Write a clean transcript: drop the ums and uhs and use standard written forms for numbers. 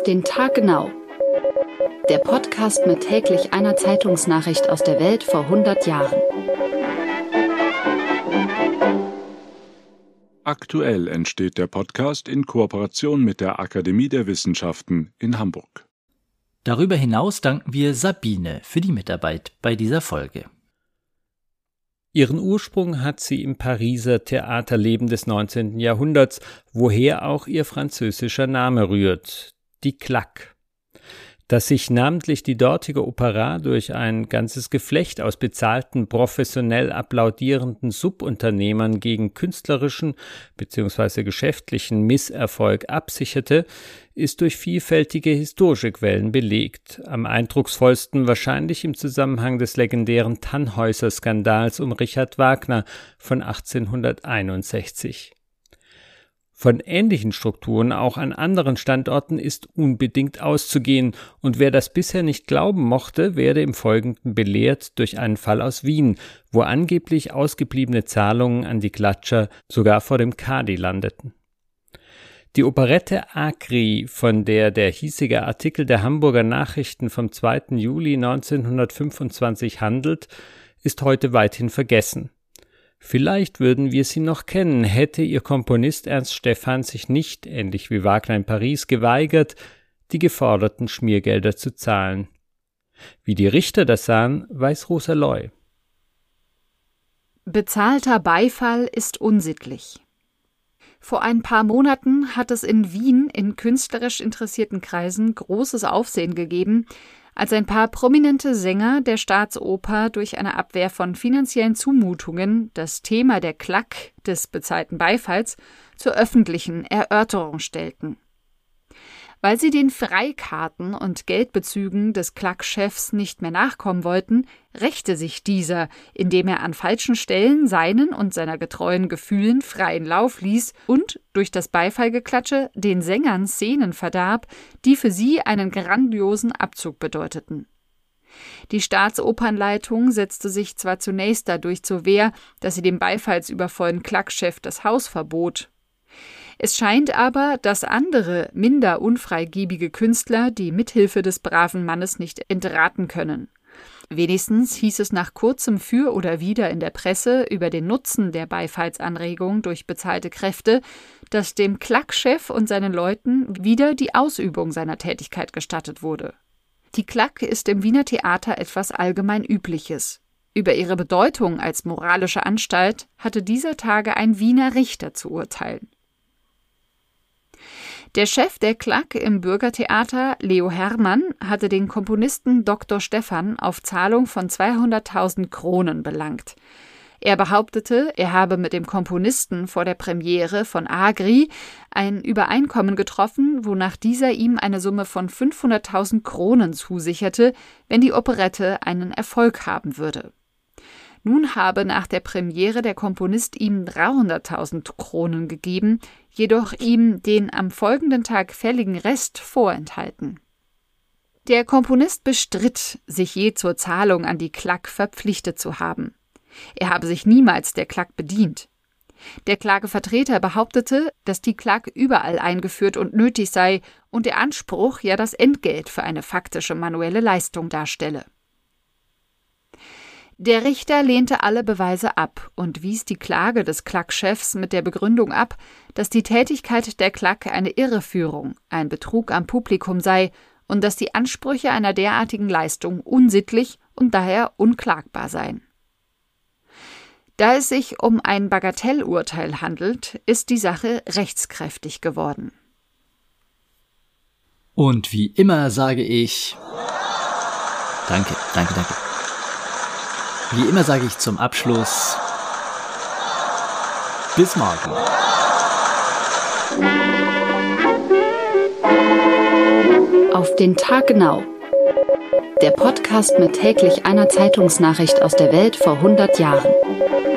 den Tag genau. Der Podcast mit täglich einer Zeitungsnachricht aus der Welt vor 100 Jahren. Aktuell entsteht der Podcast in Kooperation mit der Akademie der Wissenschaften in Hamburg. Darüber hinaus danken wir Sabine für die Mitarbeit bei dieser Folge. Ihren Ursprung hat sie im Pariser Theaterleben des 19. Jahrhunderts, woher auch ihr französischer Name rührt, die Claque. Dass sich namentlich die dortige Opera durch ein ganzes Geflecht aus bezahlten, professionell applaudierenden Subunternehmern gegen künstlerischen bzw. geschäftlichen Misserfolg absicherte, ist durch vielfältige historische Quellen belegt, am eindrucksvollsten wahrscheinlich im Zusammenhang des legendären Tannhäuser-Skandals um Richard Wagner von 1861. Von ähnlichen Strukturen auch an anderen Standorten ist unbedingt auszugehen, und wer das bisher nicht glauben mochte, werde im Folgenden belehrt durch einen Fall aus Wien, wo angeblich ausgebliebene Zahlungen an die Klatscher sogar vor dem Kadi landeten. Die Operette Agri, von der hiesige Artikel der Hamburger Nachrichten vom 2. Juli 1925 handelt, ist heute weithin vergessen. Vielleicht würden wir sie noch kennen, hätte ihr Komponist Ernst Stephan sich nicht, ähnlich wie Wagner in Paris, geweigert, die geforderten Schmiergelder zu zahlen. Wie die Richter das sahen, weiß Rosa Loy. Bezahlter Beifall ist unsittlich. Vor ein paar Monaten hat es in Wien in künstlerisch interessierten Kreisen großes Aufsehen gegeben, als ein paar prominente Sänger der Staatsoper durch eine Abwehr von finanziellen Zumutungen das Thema der Claque, des bezahlten Beifalls, zur öffentlichen Erörterung stellten. Weil sie den Freikarten und Geldbezügen des Claque-Chefs nicht mehr nachkommen wollten, rächte sich dieser, indem er an falschen Stellen seinen und seiner getreuen Gefühlen freien Lauf ließ und durch das Beifallgeklatsche den Sängern Szenen verdarb, die für sie einen grandiosen Abzug bedeuteten. Die Staatsopernleitung setzte sich zwar zunächst dadurch zur Wehr, dass sie dem beifallsübervollen Claque-Chef das Haus verbot. Es scheint aber, dass andere, minder unfreigebige Künstler die Mithilfe des braven Mannes nicht entraten können. Wenigstens hieß es nach kurzem Für oder Wider in der Presse über den Nutzen der Beifallsanregung durch bezahlte Kräfte, dass dem Claque-Chef und seinen Leuten wieder die Ausübung seiner Tätigkeit gestattet wurde. Die Claque ist im Wiener Theater etwas allgemein Übliches. Über ihre Bedeutung als moralische Anstalt hatte dieser Tage ein Wiener Richter zu urteilen. Der Chef der Claque im Bürgertheater, Leo Hermann, hatte den Komponisten Dr. Stephan auf Zahlung von 200.000 Kronen belangt. Er behauptete, er habe mit dem Komponisten vor der Premiere von Agri ein Übereinkommen getroffen, wonach dieser ihm eine Summe von 500.000 Kronen zusicherte, wenn die Operette einen Erfolg haben würde. Nun habe nach der Premiere der Komponist ihm 300.000 Kronen gegeben, jedoch ihm den am folgenden Tag fälligen Rest vorenthalten. Der Komponist bestritt, sich je zur Zahlung an die Claque verpflichtet zu haben. Er habe sich niemals der Claque bedient. Der Klagevertreter behauptete, dass die Claque überall eingeführt und nötig sei und der Anspruch ja das Entgelt für eine faktische manuelle Leistung darstelle. Der Richter lehnte alle Beweise ab und wies die Klage des Claque-Chefs mit der Begründung ab, dass die Tätigkeit der Claque eine Irreführung, ein Betrug am Publikum sei und dass die Ansprüche einer derartigen Leistung unsittlich und daher unklagbar seien. Da es sich um ein Bagatellurteil handelt, ist die Sache rechtskräftig geworden. Und wie immer sage ich Danke. Wie immer sage ich zum Abschluss bis morgen. Auf den Tag genau. Der Podcast mit täglich einer Zeitungsnachricht aus der Welt vor 100 Jahren.